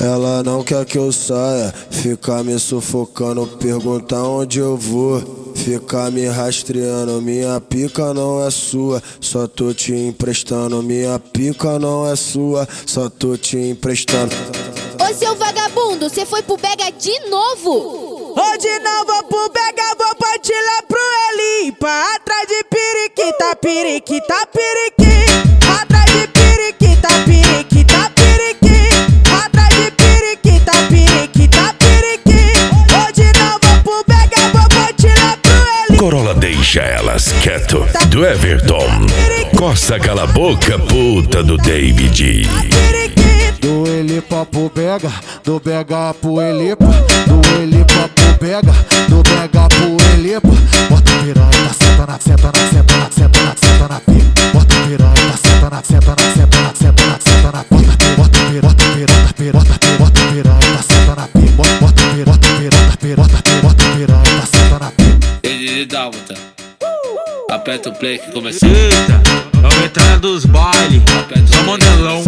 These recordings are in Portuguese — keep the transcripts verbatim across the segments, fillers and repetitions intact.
Ela não quer que eu saia, fica me sufocando, pergunta onde eu vou, fica me rastreando. Minha pica não é sua, só tô te emprestando. Minha pica não é sua, só tô te emprestando. Ô seu vagabundo, cê foi pro Bega de novo? Hoje não vou pro Bega, vou partir lá pro Elipa. Atrás de periquita, periquita, periquita. Atrás de periquita, periquita, periquita. Atrás de periquita, periquita, periquita. Hoje não vou pro Bega, vou partir lá pro Elipa. Corolla deixa elas quieto, do Everton. Costa cala a boca, puta do David. Do Elipa pro Bega, do Bega pro Elipa. Do Elipa pro Bega, do Bega pro Elipa. Bota piranha, senta na, senta na, senta na, senta na, senta na pica. Bota piranha, senta na, senta na, senta na, senta na, senta na pica. Bota piranha, bota piranha, bota piranha, bota piranha, senta na pica. Bota piranha, bota piranha, bota piranha, bota piranha, senta na pica. Ele dálmata, aperta o play que começou. Eita, é o entrada dos bailes, só modelão.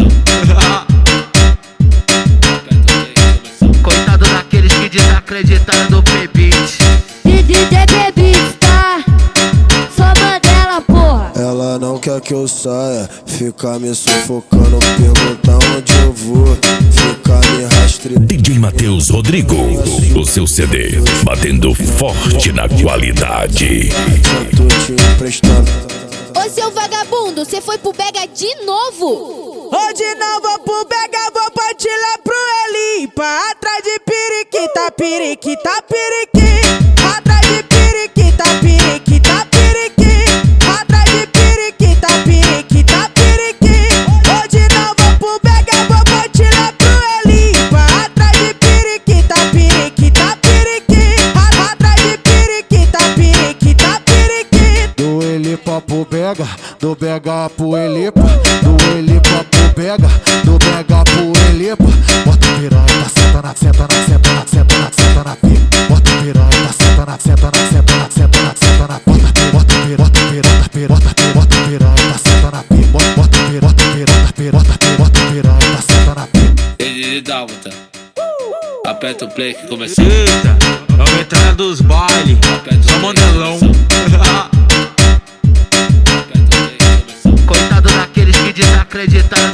Coitado daqueles que desacreditaram do P-Beat. D J P-Beat, tá? Só Mandela, porra. Ela não quer que eu saia, fica me sufocando, pergunta onde eu vou, fica me rastreando. D J Matheus Rodrigo, o seu C D, batendo forte na qualidade. Só tô te emprestando. Ô seu vagabundo, cê foi pro Bega de novo? Hoje não vou pro Bega, vou partir lá pro Elipa. Atrás de periquita, periquita, periquita. Atrás de periquita, periquita, periquita. Atrás de periquita, periquita, periquita. Hoje não vou pro Bega, vou partir lá pro Elipa. Atrás de periquita, periquita, periquita. Atrás de periquita, periquita, periquita. Do Elipa pro Bega, do Bega pro Elipa. Do Elipa pro Bega, do Bega pro Elipa. Bota piranha, senta na, senta na, senta na, senta na, senta na pica. Bota piranha, senta na, senta na, senta na, senta na, senta na pica. Bota piranha, bota piranha, bota piranha, bota piranha, senta na pica. Bota piranha, bota piranha, bota piranha, bota piranha, senta na pica. Ele dálmata, aperta o play que começou. Eita, é o entrada dos bailes, só modelão. Coitado daqueles que desacreditaram